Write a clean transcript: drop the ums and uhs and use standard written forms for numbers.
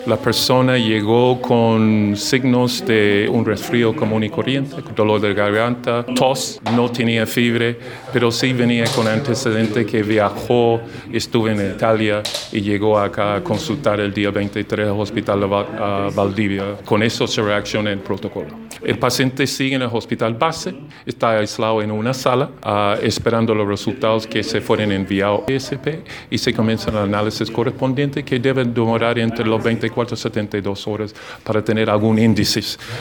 La persona llegó con signos de un resfrío común y corriente, dolor de garganta, tos, no tenía fiebre, pero sí venía con antecedente que viajó, estuvo en Italia y llegó acá a consultar el día 23 al Hospital de Valdivia. Con eso se reacciona el protocolo. El paciente sigue en el hospital base, está aislado en una sala, esperando los resultados que se fueron enviados a ESP y se comienza el análisis correspondiente que debe demorar entre los 24 y 72 horas para tener algún índice.